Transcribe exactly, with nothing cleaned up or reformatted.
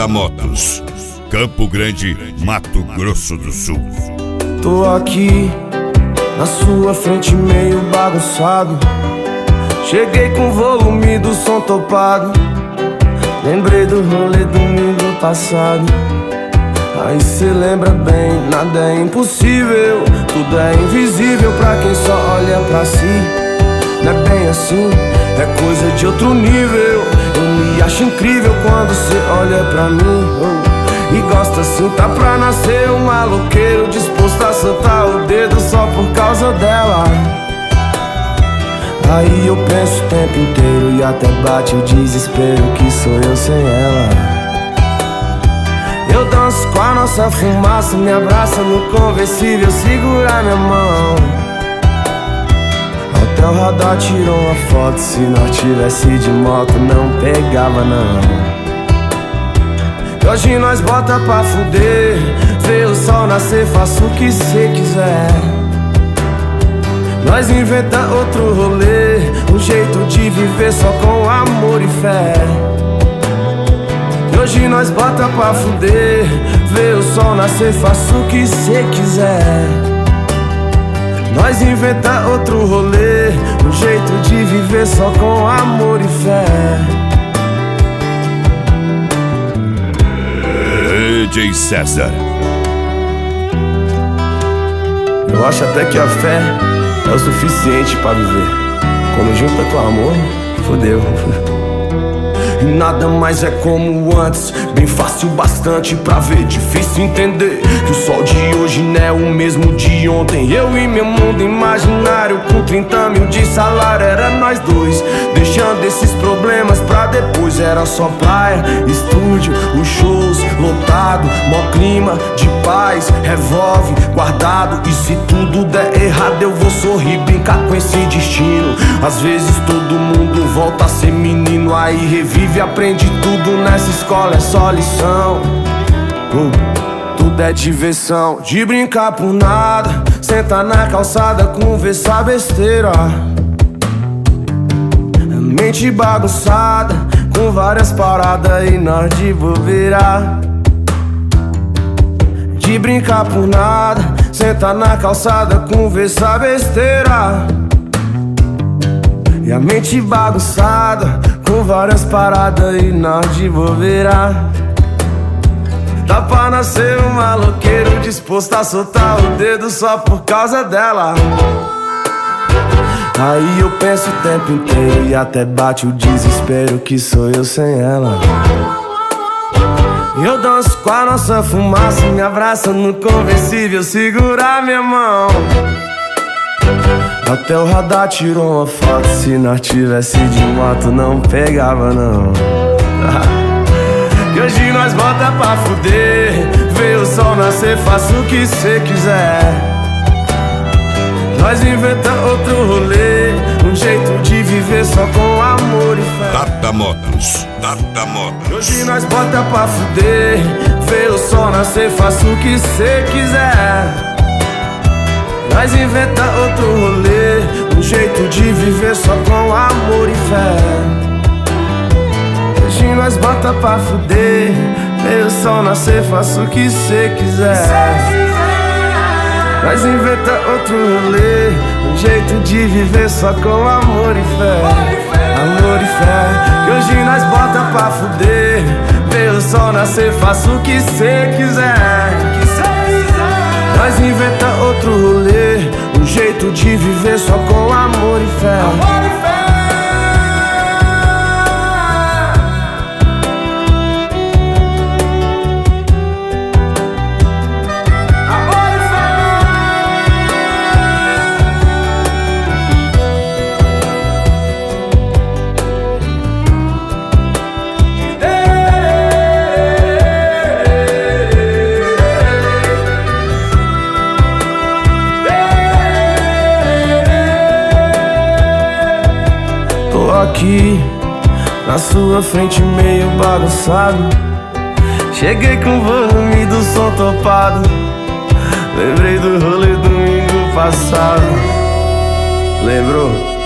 Motos, Campo Grande, Mato Grosso do Sul. Tô aqui na sua frente meio bagunçado. Cheguei com o volume do som topado. Lembrei do rolê domingo passado. Aí cê lembra bem, nada é impossível. Tudo é invisível pra quem só olha pra si. Não é bem assim, é coisa de outro nível. Eu me acho incrível quando cê olha pra mim, oh. E gosta assim, tá pra nascer um maloqueiro disposto a soltar o dedo só por causa dela. Aí eu penso o tempo inteiro e até bate o desespero que sou eu sem ela. Eu danço com a nossa fumaça, me abraça no conversível, segura minha mão. Até o radar tirou uma foto, se nós tivesse de moto não pegava não. E hoje nós bota pra fuder, vê o sol nascer, faça o que cê quiser. Nós inventa outro rolê, um jeito de viver só com amor e fé. E hoje nós bota pra fuder, vê o sol nascer, faça o que cê quiser. Nós inventa outro rolê, um jeito de viver só com amor e fé. D J César. Eu acho até que a fé é o suficiente pra viver. Quando junta com amor, fodeu. E nada mais é como antes, bem fácil bastante pra ver, difícil entender que o sol de hoje não é o mesmo de ontem. Eu e meu mundo imaginário com trinta mil de salário, era nós dois, deixando esses problemas pra depois. Era só praia, estúdio, os shows lotado, mó clima de paz, revolve guardado. E se tudo der errado eu vou sorrir, brincar com esse destino. Às vezes todo mundo volta a ser menino, aí revive e aprende tudo nessa escola, é só lição. uh, Tudo é diversão, de brincar por nada, sentar na calçada, conversar besteira. Mente bagunçada, com várias paradas e nós de bobeira. De brincar por nada, sentar na calçada, conversar besteira. E a mente bagunçada, com várias paradas e nós de bobeira. Dá pra nascer um maloqueiro disposto a soltar o dedo só por causa dela. Aí eu penso o tempo inteiro e até bate o desespero que sou eu sem ela. Eu danço com a nossa fumaça, me abraça no conversível, segura minha mão. Até o radar tirou uma foto, se nós tivesse de moto não pegava não. E hoje nós bota pra fuder, vê o sol nascer, faça o que cê quiser. Nós inventa outro rolê, um jeito de viver só com amor e fé. Tata Motos, Tata Motos. E hoje nós bota pra fuder, vê o sol nascer, faça o que cê quiser. Nós inventa outro rolê, um jeito de viver só com amor e fé. Hoje nós bota pra fuder, vê o sol nascer, faça o que cê quiser. Nós inventa outro rolê, um jeito de viver só com amor e fé. Amor e fé. Que hoje nós bota pra fuder, vê o sol nascer, faça o que cê quiser. Nós inventa outro rolê, um jeito de viver só com amor e fé. Amor e fé. Amor e fé. Aqui na sua frente meio bagunçado. Cheguei com o volume do som topado. Lembrei do rolê domingo passado. Lembrou?